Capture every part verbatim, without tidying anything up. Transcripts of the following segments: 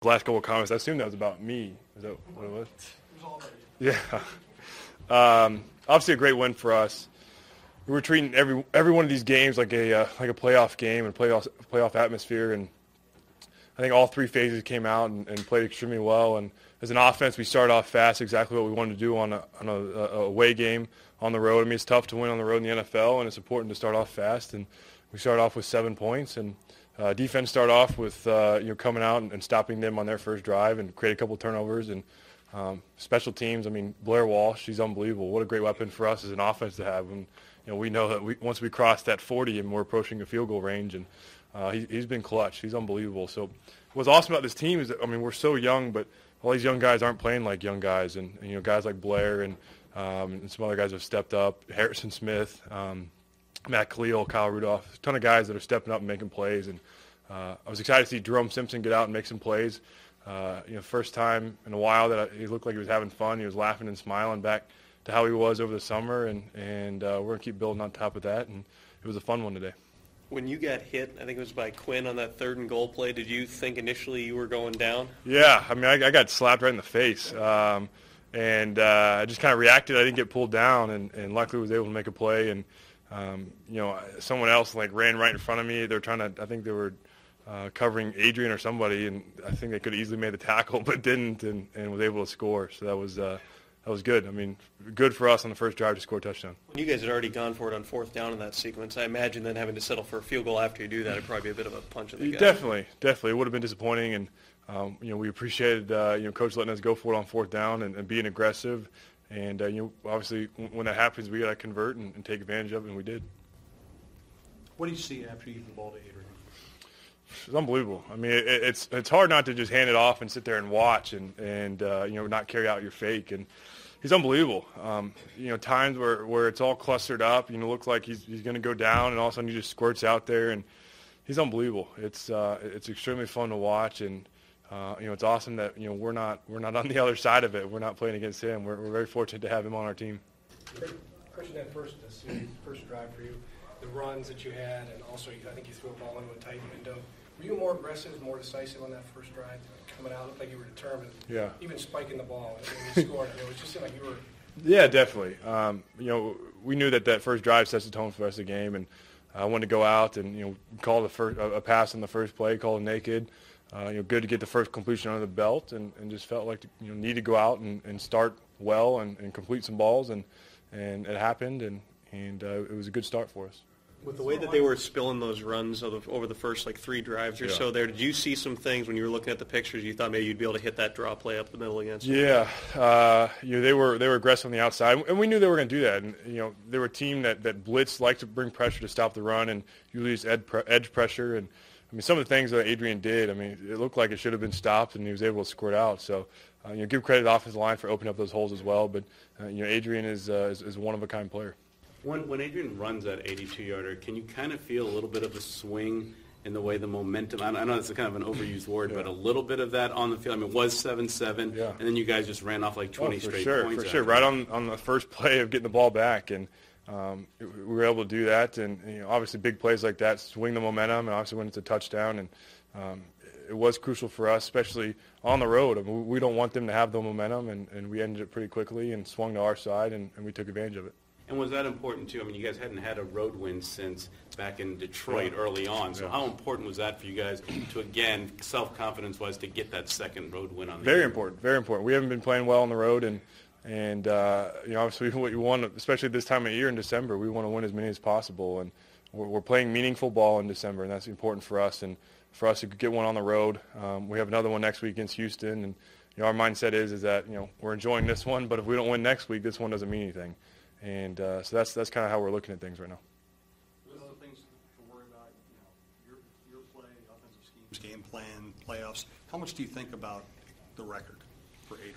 last couple of comments, I assume that was about me. Is that what it was? It was all about you. Yeah. Um, obviously a great win for us. We were treating every every one of these games like a uh, like a playoff game and playoff playoff atmosphere, and I think all three phases came out and, and played extremely well. And as an offense, we started off fast, exactly what we wanted to do on a on a, a away game on the road. I mean, it's tough to win on the road in the N F L, and it's important to start off fast. And we started off with seven points, and uh, defense started off with uh, you know coming out and, and stopping them on their first drive and create a couple turnovers. And um, special teams, I mean, Blair Walsh, she's unbelievable. What a great weapon for us as an offense to have. And you know, we know that we, once we cross that forty and we're approaching a field goal range, and uh, he, he's been clutch. He's unbelievable. So what's awesome about this team is that, I mean, we're so young, but all these young guys aren't playing like young guys. And, and you know, guys like Blair and, um, and some other guys have stepped up, Harrison Smith, um, Matt Khalil, Kyle Rudolph, a ton of guys that are stepping up and making plays. And uh, I was excited to see Jerome Simpson get out and make some plays. Uh, you know, first time in a while that I, he looked like he was having fun. He was laughing and smiling back to how he was over the summer, and, and uh, we're going to keep building on top of that, and it was a fun one today. When you got hit, I think it was by Quinn on that third and goal play, did you think initially you were going down? Yeah, I mean, I, I got slapped right in the face, um, and uh, I just kind of reacted. I didn't get pulled down, and, and luckily was able to make a play, and, um, you know, someone else, like, ran right in front of me. They were trying to, I think they were uh, covering Adrian or somebody, and I think they could have easily made the tackle, but didn't, and, and was able to score, so that was uh, – That was good. I mean, good for us on the first drive to score a touchdown. You guys had already gone for it on fourth down in that sequence. I imagine then having to settle for a field goal after you do that would probably be a bit of a punch in the gut. Definitely, definitely. It would have been disappointing, and um, you know, we appreciated uh, you know Coach letting us go for it on fourth down and, and being aggressive. And uh, you know, obviously, when that happens, we got to convert and, and take advantage of it, and we did. What do you see after you give the ball to Adrian? It's unbelievable. I mean, it, it's it's hard not to just hand it off and sit there and watch and and uh, you know not carry out your fake. And he's unbelievable. Um, you know, times where, where it's all clustered up, you know, looks like he's he's going to go down, and all of a sudden he just squirts out there, and he's unbelievable. It's uh, it's extremely fun to watch, and uh, you know, it's awesome that you know we're not we're not on the other side of it. We're not playing against him. We're we're very fortunate to have him on our team. Question that first, the series, first drive for you, the runs that you had, and also I think you threw a ball into a tight window. Were you more aggressive, more decisive on that first drive? Coming out, looked like you were determined. Yeah. Even spiking the ball and you scored. It was just seemed like you were. Yeah, definitely. Um, you know, we knew that that first drive sets the tone for the rest of the game, and I wanted to go out and you know call the first a pass on the first play, call it naked. Uh, you know, good to get the first completion under the belt, and, and just felt like you know need to go out and, and start well and, and complete some balls, and and it happened, and and uh, it was a good start for us. With the way that they were spilling those runs over the first like three drives or yeah. so there, did you see some things when you were looking at the pictures you thought maybe you'd be able to hit that draw play up the middle against them? Yeah, uh, you know, they were they were aggressive on the outside, and we knew they were going to do that. And you know, they were a team that that blitz liked to bring pressure to stop the run, and usually use ed pre- edge pressure. And I mean, some of the things that Adrian did, I mean, it looked like it should have been stopped, and he was able to squirt out. So, uh, you know, give credit to the offensive line for opening up those holes as well. But uh, you know, Adrian is, uh, is is one of a kind player. When, when Adrian runs that eighty-two yarder, can you kind of feel a little bit of a swing in the way the momentum, I know it's kind of an overused word, yeah. but a little bit of that on the field? I mean, it was seven seven, yeah. and then you guys just ran off like twenty oh, for straight sure, points. For sure, right on, on the first play of getting the ball back, and um, we were able to do that. And you know, obviously big plays like that swing the momentum, and obviously when it's a touchdown, and um, it was crucial for us, especially on the road. I mean, we don't want them to have the momentum, and, and we ended it pretty quickly and swung to our side, and, and we took advantage of it. And was that important, too? I mean, you guys hadn't had a road win since back in Detroit early on. So yeah. how important was that for you guys to, again, self-confidence-wise, to get that second road win on the Very year? important, very important. We haven't been playing well on the road, and, and uh, you know, obviously what you want, especially this time of year in December, we want to win as many as possible. And we're, we're playing meaningful ball in December, and that's important for us. And for us to get one on the road, um, we have another one next week against Houston. And you know, our mindset is, is that, you know, we're enjoying this one, but if we don't win next week, this one doesn't mean anything. And uh, so that's that's kind of how we're looking at things right now. What other things to worry about? You know, your your play, offensive schemes, game plan, playoffs. How much do you think about the record for Adrian?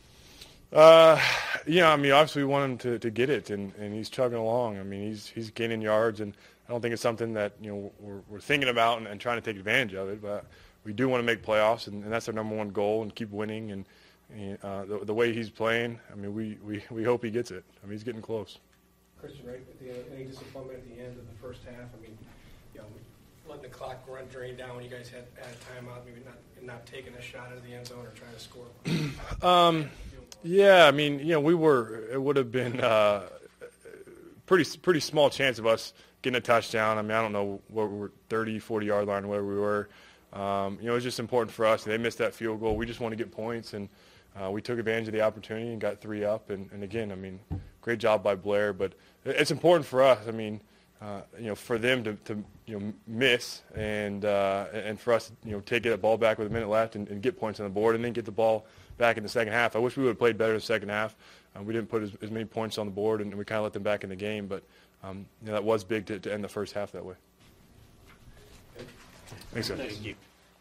Uh, yeah, I mean, obviously we want him to, to get it, and, and he's chugging along. I mean, he's he's gaining yards, and I don't think it's something that you know we're we're thinking about and, and trying to take advantage of it. But we do want to make playoffs, and, and that's our number one goal, and keep winning. And Uh, the, the way he's playing, I mean, we, we, we hope he gets it. I mean, he's getting close. Christian, right at the end, any disappointment at the end of the first half? I mean, you know, letting the clock run drain down when you guys had, had a timeout, maybe not not taking a shot into the end zone or trying to score? Um, yeah, I mean, you know, we were. It would have been uh, pretty pretty small chance of us getting a touchdown. I mean, I don't know what we were, thirty, forty yard line, where we were. Um, you know, it was just important for us. They missed that field goal. We just want to get points, and uh, we took advantage of the opportunity and got three up. And, and again, I mean, great job by Blair. But it's important for us. I mean, uh, you know, for them to, to you know miss and uh, and for us, you know, take that ball back with a minute left and, and get points on the board, and then get the ball back in the second half. I wish we would have played better in the second half. Um, we didn't put as, as many points on the board, and we kind of let them back in the game. But um, you know, that was big to, to end the first half that way. Thanks, guys. Thank you.